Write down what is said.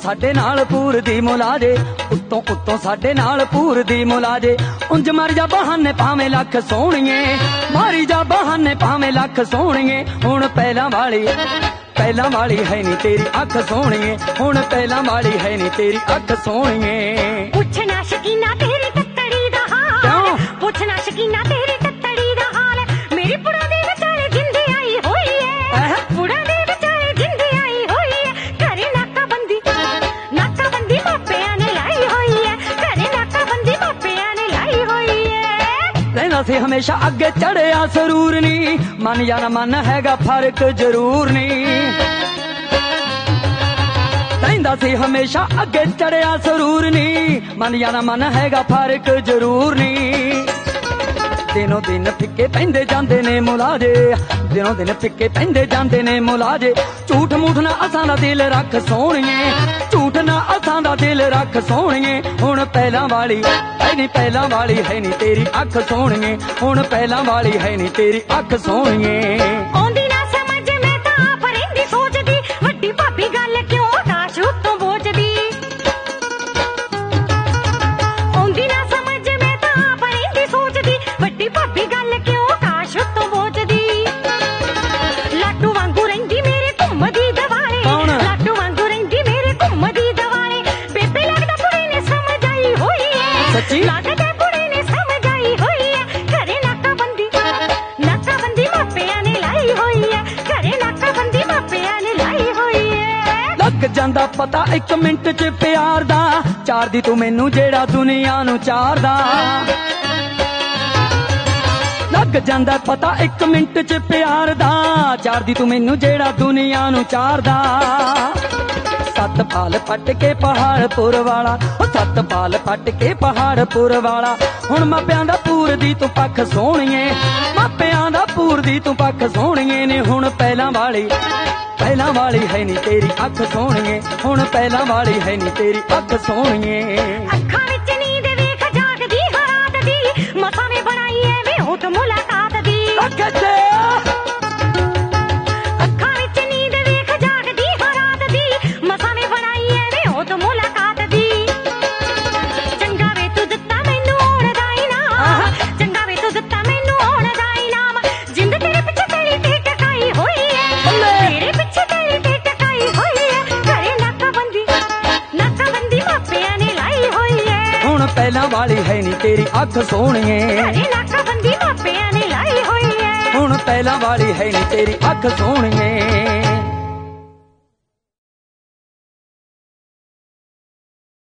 साडे नाल पूर दी मुलाजे, उत्तों उत्तों साडे नाल पूर दी मुलाजे। उंज मर जा बहाने भावें लख सोहणीए, मारी जा बहाने भावें लख सोहणीए। हुण पहलां वाली है नी तेरी अख सोहणीए, हुण पहलां वाली है नी तेरी अख सोहणीए। पुछना शकीना तेरी तत्तड़ी दा हाल, पुछना शकीना तेरी तत्तड़ी दा हाल। मेरी पुड़ा दे विचाले जिंदे आई होई है, पुड़ा दे विचाले जिंदे आई होई है। घरे नाकाबंदी मापियां ने लाई होई है, घरे नाकाबंदी मापियां ने लाई होई है। रहना सी हमेशा अगे चढ़िया सरूर नी, मन या ना मन हैगा फर्क जरूर नी। रहंदा सी हमेशा अगे चढ़िया सरूर नी, मन या ना मन हैगा फर्क जरूर नी। दिनों दिन फिक्के पैंदे जांदे ने मुलाजे, दिनों दिन फिक्के पैंदे जांदे ने मुलाजे। झूठ मूठ ना असां दा दिल रख सोहणीए, झूठ ना असां दा दिल रख सोहणीए। हुण पहलां वाली है नी तेरी अख सोहणीए, हुण पहलां वाली है नी तेरी अख सोहणीए। आउंदी ना समझ मैं तां आप रहिंदी सोचदी, वड्डी भाभी गल क्यों आकाश उत्तों बोझदी। आउंदी ना समझ मैं तां आप रहिंदी सोचदी, वड्डी भाभी गल क्यों आकाश उत्तों बोझदी। लाडू वांगू रहिंदी मेरे घुम्मदी दवाले, लाडू वांगू रहिंदी मेरे घुम्मदी दवाले। बेबे लगदा कुड़ी ने समझ आई होई है, सच्ची लगदा कुड़ी ने समझ आई होई है। घरे नाकाबंदी मापियां ने लाई होई है, घरे नाकाबंदी मापियां ने लाई होई है। लग जांदा पता एक मिंट च प्यार दा, चार दी तू मैनू जेड़ा दुनिया नू चार दा। लग जांदा पता एक मिंट च प्यार दा, चार दी तू मैनू जेड़ा दुनिया नू चार दा। सत पाल पट के पहाड़पुर वाला, सत पाल पट के पहाड़पुर वाला। हुण मापियां दा पूर दी तू पख सोहणीए, मापियां दा पूर दी तू पख सोहणीए ने। हुण पहलां वाली है नी तेरी अख सोहणीए, हुण पहलां वाली है नी तेरी अख सोहणीए। अखां विच नींद वेख जागदी हर रात दी, मसां ने बनाई ऐ वे होठ मुलाकात दी। अखां विच नींद वेख जागदी हर रात दी, मसां ने बनाई ऐ वे होठ मुलाकात दी। चंगा वे तू दित्ता मैनू आउण दा इनाम, चंगा वे तू दित्ता मैनू आउण दा इनाम। जिंद तेरे पिछे तेरी ते टकाई होई है, तेरे पिछे तेरी ते टकाई होई है। घरे नाकाबंदी मापियां ने लाई होई है। हुण पहलां वाली है नी तेरी अख सोहणीए, घरे नाकाबंदी मापियां ने लाई होई है। हुण पहलां वाली है नी तेरी अख सोहणीए।